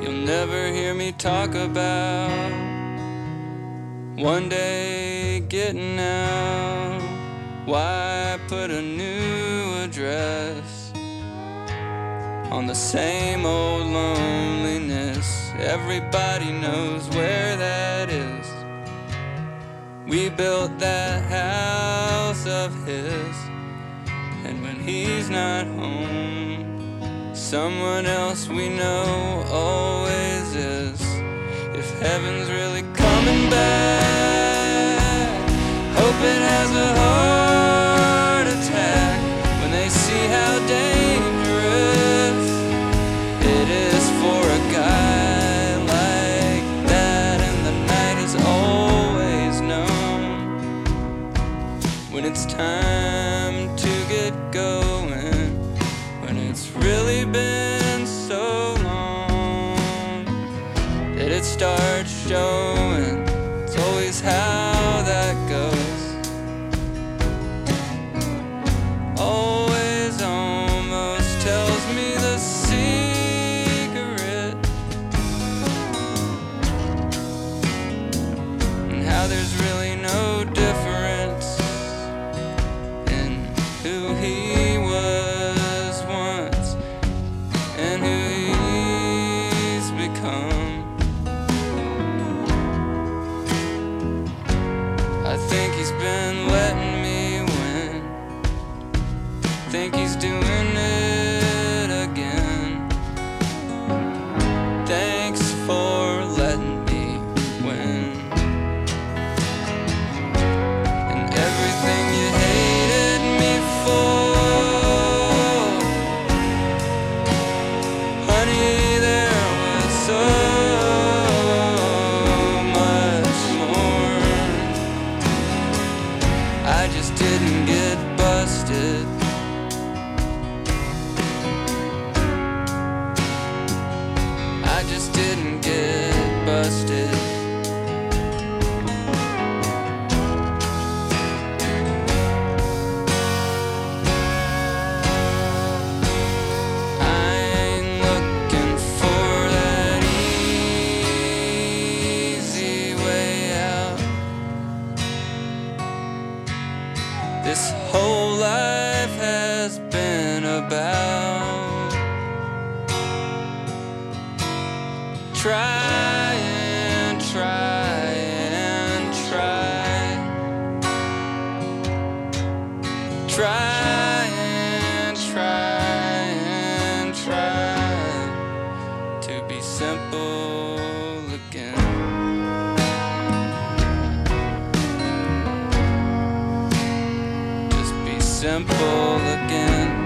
you'll never hear me talk about. One day getting out, why put a new address on the same old loneliness? Everybody knows where that is. We built that house of his, and when he's not home, someone else we know always is. If heaven's really coming back, hope it has a heart attack when they see how dangerous it is for a guy like that. And the night is always known when it's time to get going, when it's really been so long that it starts showing. It's always how that goes. Always almost tells me the secret, and how there's really no difference in who he was once and who he's become. I think he's been letting me win. Think he's doing it again. Thanks for letting me win. And everything you hated me for, honey, there was so much more. I just didn't get busted. I just didn't get busted. I ain't looking for that easy way out. This whole life has been about try and try and try, try and try and try to be simple again. Just be simple again.